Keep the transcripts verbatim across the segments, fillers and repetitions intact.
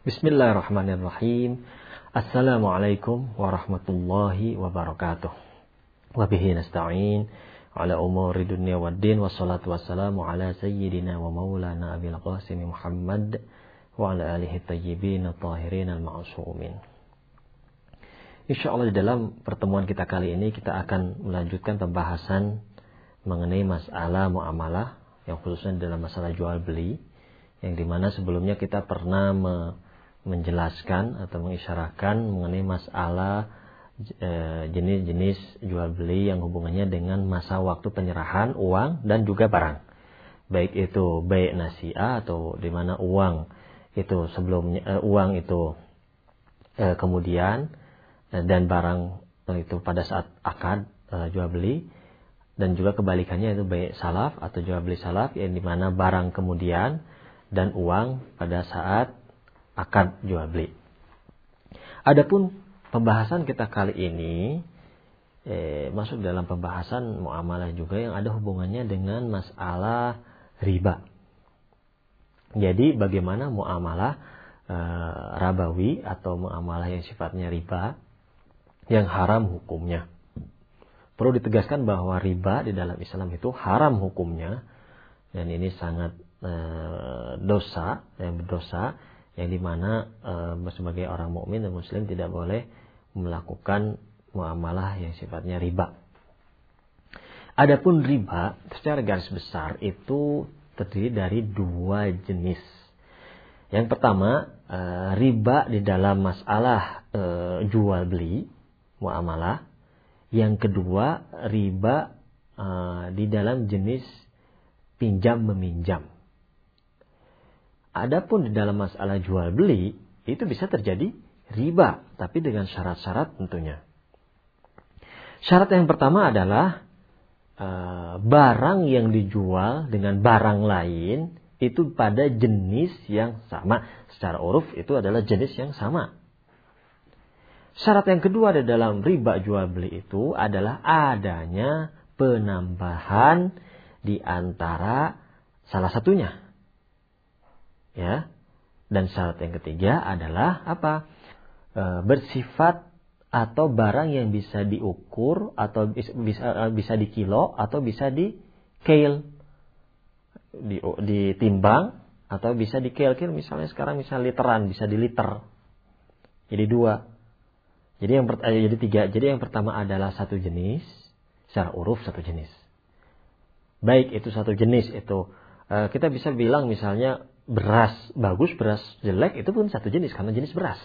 Bismillahirrahmanirrahim. Assalamualaikum warahmatullahi wabarakatuh. Wabihi nasta'in ala umuri dunia waddin. Wassalatu wassalamu ala sayyidina wa maulana abil qasim Muhammad wa ala alihi tayyibin tahirin al-ma'asumin. InsyaAllah di dalam pertemuan kita kali ini kita akan melanjutkan pembahasan mengenai masalah muamalah, yang khususnya dalam masalah jual beli, yang dimana sebelumnya kita pernah me- menjelaskan atau mengisyarahkan mengenai masalah e, jenis-jenis jual beli yang hubungannya dengan masa waktu penyerahan uang dan juga barang, baik itu bai' nasi'ah atau dimana uang itu sebelumnya e, uang itu e, kemudian e, dan barang e, itu pada saat akad e, jual beli, dan juga kebalikannya itu bai' salaf atau jual beli salaf, yang dimana barang kemudian dan uang pada saat akad jual beli. Adapun pembahasan kita kali ini eh, masuk dalam pembahasan muamalah juga yang ada hubungannya dengan masalah riba. Jadi bagaimana muamalah eh, rabawi atau muamalah yang sifatnya riba yang haram hukumnya. Perlu ditegaskan bahwa riba di dalam Islam itu haram hukumnya, dan ini sangat e, dosa, yang berdosa, yang dimana e, sebagai orang mukmin dan muslim tidak boleh melakukan muamalah yang sifatnya riba. Adapun riba secara garis besar itu terdiri dari dua jenis. Yang pertama, e, riba di dalam masalah e, jual beli muamalah. Yang kedua, riba uh, di dalam jenis pinjam meminjam. Adapun di dalam masalah jual beli itu bisa terjadi riba, tapi dengan syarat-syarat tentunya. Syarat yang pertama adalah uh, barang yang dijual dengan barang lain itu pada jenis yang sama. Secara uruf itu adalah jenis yang sama. Syarat yang kedua di dalam riba jual beli itu adalah adanya penambahan di antara salah satunya. Ya. Dan syarat yang ketiga adalah apa? E, bersifat atau barang yang bisa diukur atau bisa bisa, bisa dikilo atau bisa di scale, di, ditimbang atau bisa di scale. Misalnya sekarang misalnya literan, bisa di liter. Jadi dua. Jadi yang per, jadi tiga. Jadi yang pertama adalah satu jenis, secara uruf satu jenis. Baik itu satu jenis itu uh, kita bisa bilang misalnya beras bagus, beras jelek, itu pun satu jenis karena jenis beras.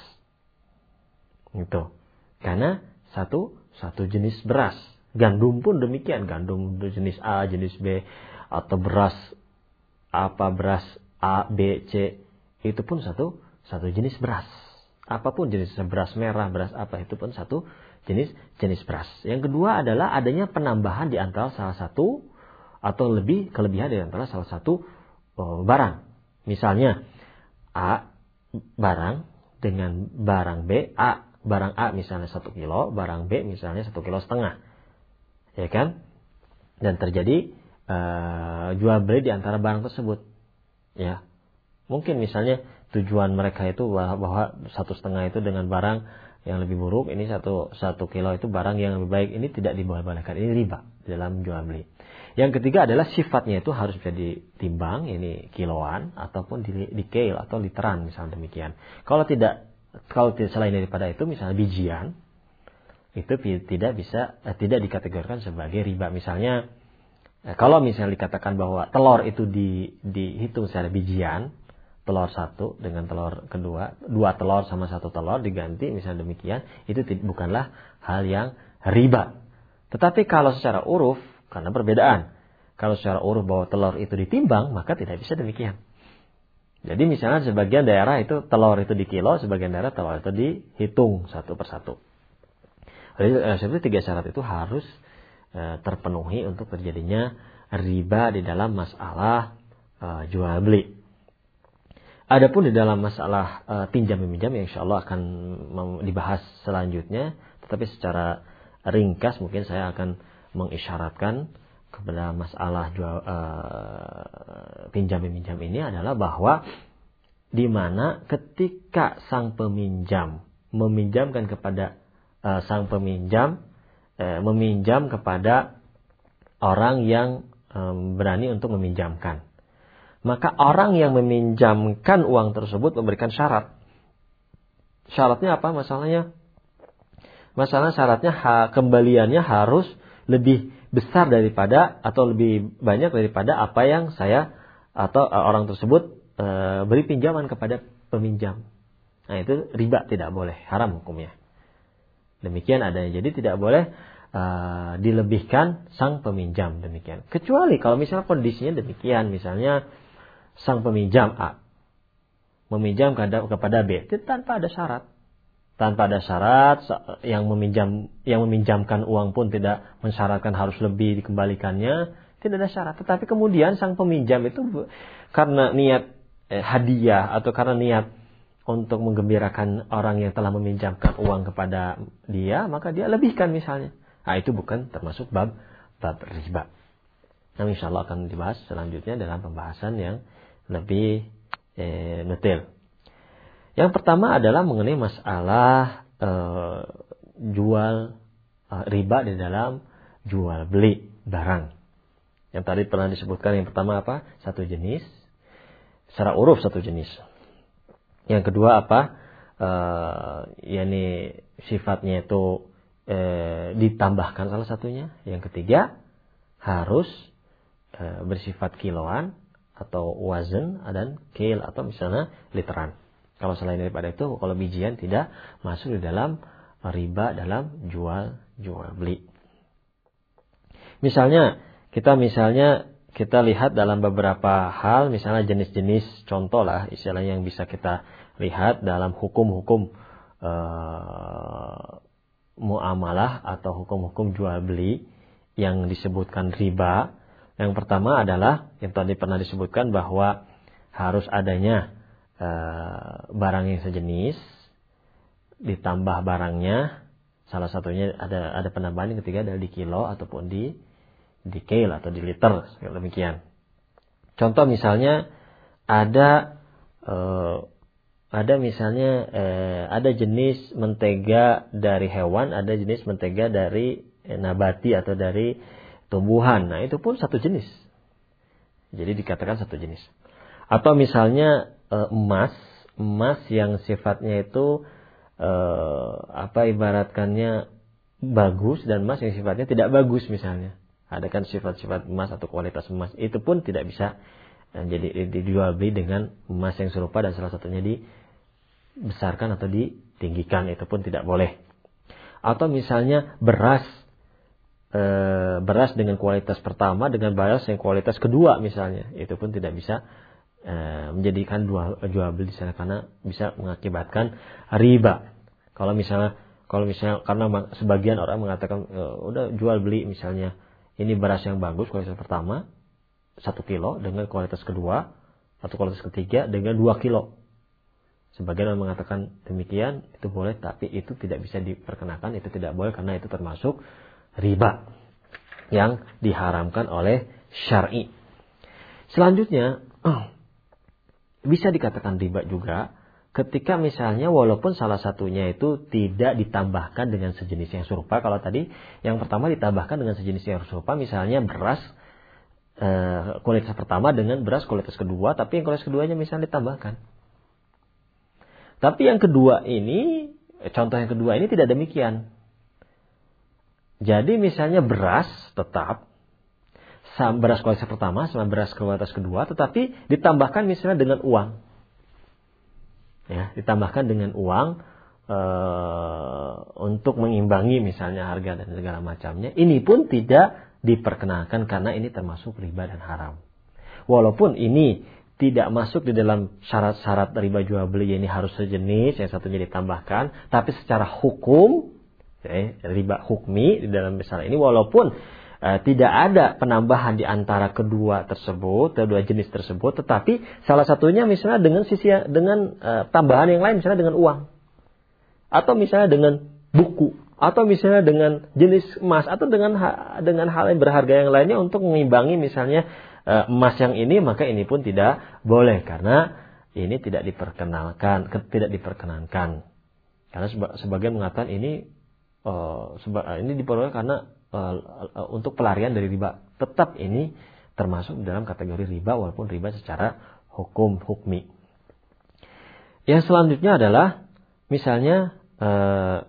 Gitu. Karena satu satu jenis beras. Gandum pun demikian, gandum jenis A, jenis B, atau beras apa beras A, B, C, itu pun satu satu jenis beras. Apapun jenisnya, beras merah, beras apa, itu pun satu jenis jenis beras. Yang kedua adalah adanya penambahan di antara salah satu atau lebih kelebihan di antara salah satu oh, barang. Misalnya A barang dengan barang B, A barang A misalnya satu kilo, barang B misalnya satu kilo setengah, ya kan? Dan terjadi uh, jual beli di antara barang tersebut, ya. Mungkin misalnya tujuan mereka itu bahwa satu setengah itu dengan barang yang lebih buruk, ini satu satu kilo itu barang yang lebih baik. Ini tidak diboleh-bolehkan, ini riba dalam jual beli. Yang ketiga adalah sifatnya itu harus bisa ditimbang, ini kiloan ataupun di, di scale atau literan misalnya demikian. Kalau tidak, kalau tidak selain daripada itu misalnya bijian, itu tidak bisa eh, tidak dikategorikan sebagai riba. Misalnya eh, kalau misalnya dikatakan bahwa telur itu di, dihitung secara bijian, telur satu dengan telur kedua, dua telur sama satu telur diganti, misalnya demikian, itu bukanlah hal yang riba. Tetapi kalau secara uruf, karena perbedaan, kalau secara uruf bahwa telur itu ditimbang, maka tidak bisa demikian. Jadi misalnya sebagian daerah itu telur itu di kilo, sebagian daerah telur itu dihitung satu persatu. Jadi sebenarnya tiga syarat itu harus e, terpenuhi untuk terjadinya riba di dalam masalah e, jual beli. Adapun di dalam masalah uh, pinjam meminjam yang insyaallah akan dibahas selanjutnya, tetapi secara ringkas mungkin saya akan mengisyaratkan kepada masalah jual uh, pinjam meminjam ini adalah bahwa di mana ketika sang peminjam meminjamkan kepada uh, sang peminjam uh, meminjam kepada orang yang um, berani untuk meminjamkan, maka orang yang meminjamkan uang tersebut memberikan syarat. Syaratnya apa? Masalahnya, masalah syaratnya ha, kembaliannya harus lebih besar daripada atau lebih banyak daripada apa yang saya atau uh, orang tersebut uh, beri pinjaman kepada peminjam. Nah, itu riba, tidak boleh, haram hukumnya. Demikian adanya. Jadi tidak boleh uh, dilebihkan sang peminjam, demikian. Kecuali kalau misalnya kondisinya demikian, misalnya sang peminjam A meminjam kepada B itu tanpa ada syarat. Tanpa ada syarat, yang meminjam yang meminjamkan uang pun tidak mensyaratkan harus lebih dikembalikannya, tidak ada syarat. Tetapi kemudian sang peminjam itu karena niat eh, hadiah atau karena niat untuk menggembirakan orang yang telah meminjamkan uang kepada dia, maka dia lebihkan misalnya. Nah, itu bukan termasuk bab bab riba. Nah, insyaallah akan dibahas selanjutnya dalam pembahasan yang lebih eh, detail. Yang pertama adalah mengenai masalah eh, jual eh, riba di dalam jual beli barang. Yang tadi pernah disebutkan yang pertama apa? Satu jenis. Secara uruf satu jenis. Yang kedua apa? Eh, yakni sifatnya itu eh, ditambahkan salah satunya. Yang ketiga harus eh, bersifat kiloan atau wazan dan kil atau misalnya literan. Kalau selain daripada itu, kalau bijian tidak masuk di dalam riba dalam jual jual beli. Misalnya kita misalnya kita lihat dalam beberapa hal, misalnya jenis-jenis contoh lah istilahnya yang bisa kita lihat dalam hukum-hukum uh, muamalah atau hukum-hukum jual beli yang disebutkan riba. Yang pertama adalah yang tadi pernah disebutkan bahwa harus adanya uh, barang yang sejenis ditambah barangnya, salah satunya ada ada penambahan, yang ketiga adalah di kilo ataupun di di kil atau di liter, demikian. Contoh misalnya ada eh, ada misalnya eh, ada jenis mentega dari hewan, ada jenis mentega dari eh, nabati atau dari tumbuhan. Nah, itu pun satu jenis. Jadi dikatakan satu jenis. Atau misalnya eh, emas, emas yang sifatnya itu eh, apa ibaratkannya bagus dan emas yang sifatnya tidak bagus misalnya. Ada kan sifat-sifat emas atau kualitas emas, itu pun tidak bisa jadi dijual beli dengan emas yang serupa dan salah satunya dibesarkan atau ditinggikan, itu pun tidak boleh. Atau misalnya beras e, beras dengan kualitas pertama dengan beras yang kualitas kedua misalnya, itu pun tidak bisa e, menjadikan jual, jual beli di sana karena bisa mengakibatkan riba. Kalau misalnya kalau misalnya karena sebagian orang mengatakan e, udah jual beli misalnya ini beras yang bagus kualitas pertama satu kilo dengan kualitas kedua atau kualitas ketiga dengan dua kilo. Sebagian orang mengatakan demikian, itu boleh, tapi itu tidak bisa diperkenakan, itu tidak boleh karena itu termasuk riba yang diharamkan oleh syar'i. Selanjutnya bisa dikatakan riba juga ketika misalnya walaupun salah satunya itu tidak ditambahkan dengan sejenis yang serupa. Kalau tadi yang pertama ditambahkan dengan sejenis yang serupa, misalnya beras e, kualitas pertama dengan beras kualitas kedua, tapi yang kualitas keduanya misalnya ditambahkan. Tapi yang kedua ini, contoh yang kedua ini tidak demikian. Jadi misalnya beras tetap sama beras kualitas pertama sama beras kualitas kedua, tetapi ditambahkan misalnya dengan uang. Ya, ditambahkan dengan uang e, untuk mengimbangi misalnya harga dan segala macamnya. Ini pun tidak diperkenalkan karena ini termasuk riba dan haram. Walaupun ini tidak masuk di dalam syarat-syarat riba jual beli, ini harus sejenis, yang satunya ditambahkan, tapi secara hukum, ya, riba hukmi di dalam masalah ini, walaupun e, tidak ada penambahan di antara kedua tersebut, kedua jenis tersebut, tetapi salah satunya misalnya dengan sisi dengan e, tambahan yang lain, misalnya dengan uang, atau misalnya dengan buku, atau misalnya dengan jenis emas, atau dengan dengan hal yang berharga yang lainnya untuk mengimbangi misalnya e, emas yang ini, maka ini pun tidak boleh karena ini tidak diperkenalkan, tidak diperkenankan. Karena sebagian mengatakan ini uh, seba, ini diperoleh karena uh, uh, untuk pelarian dari riba. Tetap ini termasuk dalam kategori riba walaupun riba secara hukum hukmi. Yang selanjutnya adalah misalnya uh,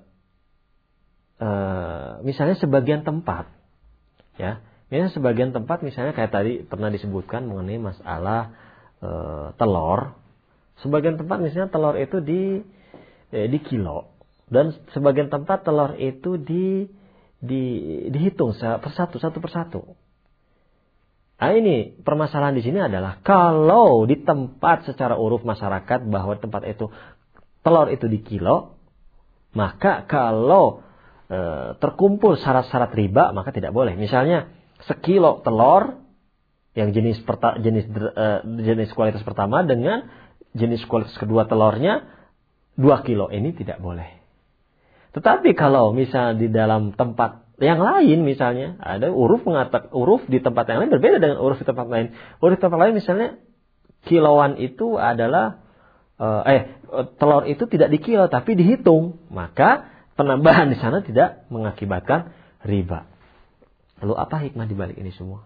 uh, misalnya sebagian tempat, ya. Misalnya sebagian tempat misalnya kayak tadi pernah disebutkan mengenai masalah uh, telur. Sebagian tempat misalnya telur itu di eh, di kilo dan sebagian tempat telur itu di di dihitung persatu satu persatu. Nah ini permasalahan di sini adalah kalau di tempat secara uruf masyarakat bahwa tempat itu telur itu di kilo, maka kalau eh, terkumpul syarat-syarat riba maka tidak boleh. Misalnya sekilo telur yang jenis perta, jenis eh, jenis kualitas pertama dengan jenis kualitas kedua telurnya dua kilo, ini tidak boleh. Tetapi kalau misal di dalam tempat yang lain misalnya ada uruf mengatakan uruf di tempat yang lain berbeda dengan uruf di tempat lain. Uruf di tempat lain misalnya kiloan itu adalah eh telur itu tidak di kilo tapi dihitung, maka penambahan di sana tidak mengakibatkan riba. Lalu apa hikmah di balik ini semua?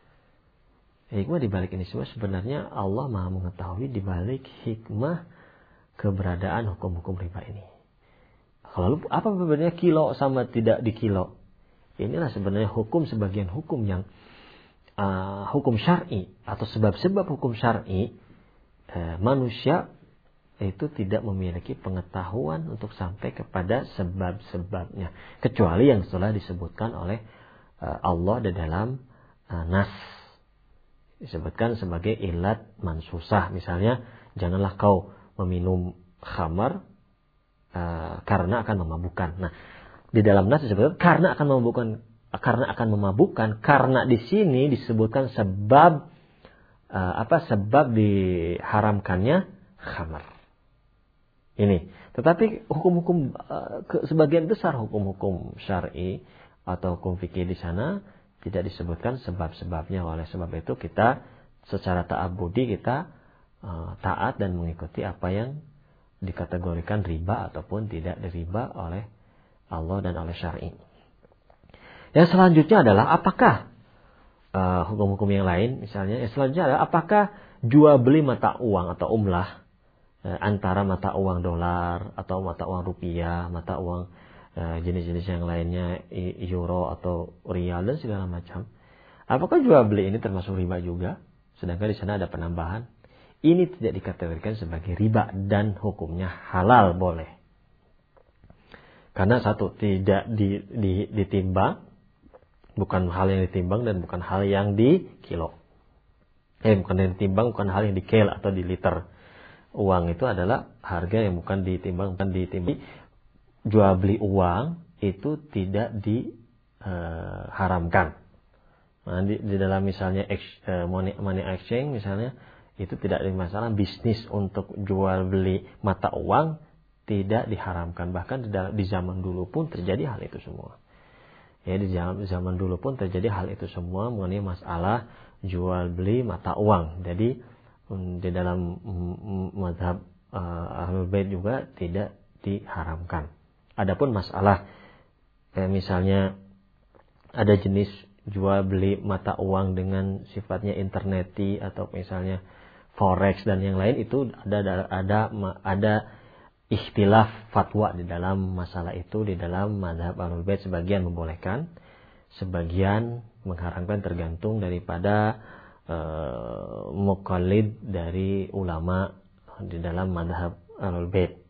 Hikmah di balik ini semua sebenarnya Allah Maha mengetahui di balik hikmah keberadaan hukum-hukum riba ini. Lalu apa bedanya kilo sama tidak di kilo? Inilah sebenarnya hukum sebagian hukum yang uh, hukum syar'i atau sebab-sebab hukum syar'i uh, manusia itu tidak memiliki pengetahuan untuk sampai kepada sebab-sebabnya kecuali yang telah disebutkan oleh uh, Allah di dalam uh, nas. Disebutkan sebagai ilat mansusah. Misalnya, janganlah kau meminum khamar uh, karena akan memabukkan. Nah, di dalam nas disebutkan karena akan memabukkan, karena akan memabukkan. Karena di sini disebutkan sebab uh, apa? Sebab diharamkannya khamar. Ini. Tetapi hukum-hukum uh, ke, sebagian besar hukum-hukum syar'i atau hukum fikih di sana tidak disebutkan sebab-sebabnya. Oleh sebab itu kita secara ta'abudi kita uh, taat dan mengikuti apa yang dikategorikan riba ataupun tidak riba oleh Allah dan oleh syar'i. Yang selanjutnya adalah apakah uh, hukum-hukum yang lain misalnya. Yang selanjutnya adalah apakah jual beli mata uang atau umlah uh, antara mata uang dolar atau mata uang rupiah, mata uang jenis-jenis yang lainnya euro atau rial dan segala macam. Apakah jual beli ini termasuk riba juga? Sedangkan di sana ada penambahan. Ini tidak dikategorikan sebagai riba dan hukumnya halal boleh. Karena satu tidak di, di, ditimbang, bukan hal yang ditimbang dan bukan hal yang di kilo. Eh bukan yang ditimbang, bukan hal yang di kel atau di liter. Uang itu adalah harga yang bukan ditimbang, bukan ditimbang. Jual beli uang itu tidak diharamkan. Uh, nah, di, di dalam misalnya ex, uh, money, money exchange misalnya itu tidak ada masalah. Bisnis untuk jual beli mata uang tidak diharamkan. Bahkan di, dalam, di zaman dulu pun terjadi hal itu semua. Ya, di zaman, zaman dulu pun terjadi hal itu semua mengenai masalah jual beli mata uang. Jadi um, di dalam um, mazhab uh, Ahlul Bait juga tidak diharamkan. Adapun masalah kayak misalnya ada jenis jual beli mata uang dengan sifatnya interneti atau misalnya forex dan yang lain itu ada ada ada ikhtilaf fatwa di dalam masalah itu. Di dalam mazhab Ahlul Bait sebagian membolehkan, sebagian mengharamkan tergantung daripada uh, muqallid dari ulama di dalam mazhab Ahlul Bait.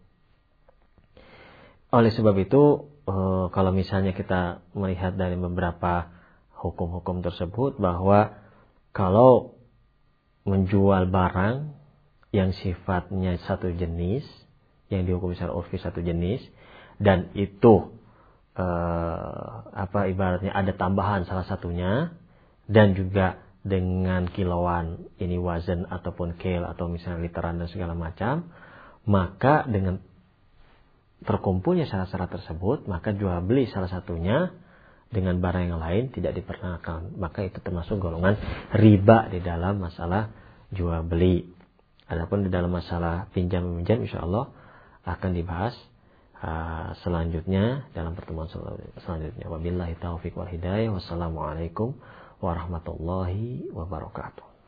Oleh sebab itu, uh, kalau misalnya kita melihat dari beberapa hukum-hukum tersebut bahwa kalau menjual barang yang sifatnya satu jenis, yang dihukum secara urfi satu jenis, dan itu uh, apa ibaratnya ada tambahan salah satunya, dan juga dengan kiloan ini wazan ataupun kel atau misalnya literan dan segala macam, maka dengan terkumpulnya syarat-syarat tersebut, maka jual beli salah satunya dengan barang yang lain tidak diperkenalkan. Maka itu termasuk golongan riba di dalam masalah jual beli. Adapun di dalam masalah pinjam meminjam insya Allah akan dibahas uh, selanjutnya dalam pertemuan selanjutnya. Wabillahi taufiq wal hidayah. Wassalamualaikum warahmatullahi wabarakatuh.